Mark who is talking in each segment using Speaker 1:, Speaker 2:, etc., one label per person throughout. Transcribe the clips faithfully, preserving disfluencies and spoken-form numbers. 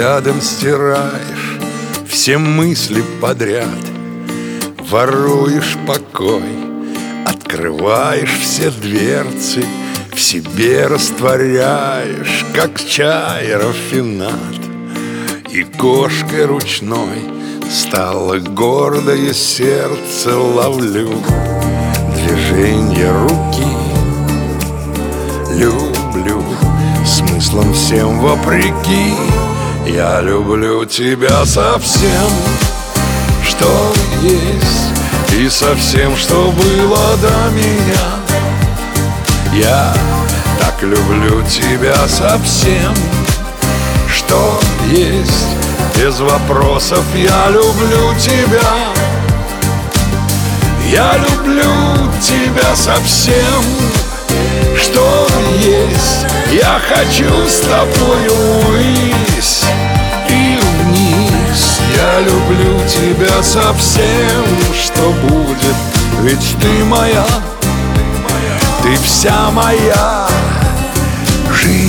Speaker 1: взглядом стираешь все мысли подряд, воруешь покой, открываешь все дверцы, в себе растворяешь, как чай рафинад. И кошкой ручной стало гордое сердце, ловлю движение руки, люблю смыслом всем вопреки. Я люблю тебя со всем, что есть, и со всем, что было до меня. Я так люблю тебя со всем, что есть, без вопросов. Я люблю тебя, я люблю тебя со всем, что есть. Я хочу с тобою ввысь и вниз. Я люблю тебя со всем, что будет, ведь ты моя, ты вся моя жизнь.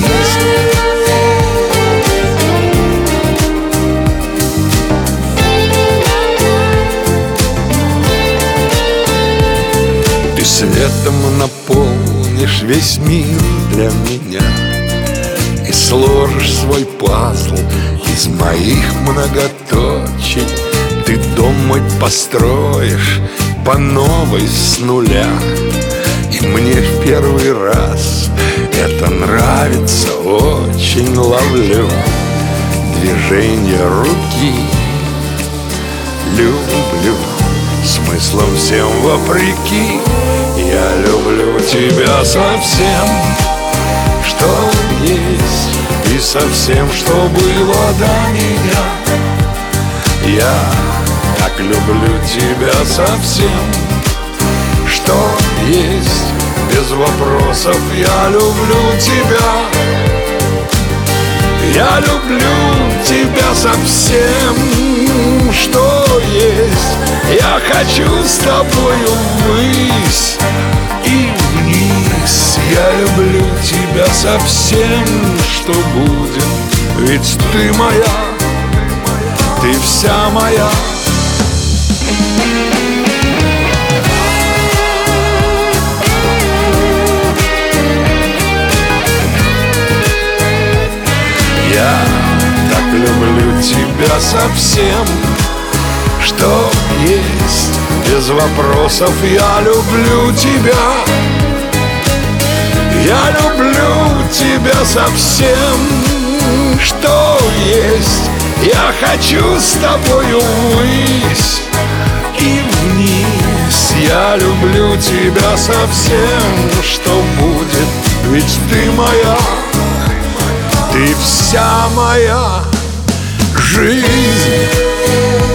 Speaker 1: Ты светом наполнишь весь мир для меня и сложишь свой пазл из моих многоточий. Ты дом мой построишь по новой с нуля, и мне в первый раз это нравится очень. Ловлю движение руки, люблю смыслом всем вопреки. Я люблю тебя со всем, что есть, и со всем, что было до меня. Я так люблю тебя со всем, что есть, без вопросов. Я люблю тебя, я люблю тебя со всем, что есть. Я хочу с тобою ввысь и вниз. Я люблю тебя со всем, что будет, ведь ты моя, ты вся моя. Я так люблю тебя со всем, что есть, без вопросов. Я люблю тебя, я люблю тебя со всем, что есть. Я хочу с тобою ввысь и вниз. Я люблю тебя со всем, что будет, ведь ты моя, ты вся моя жизнь.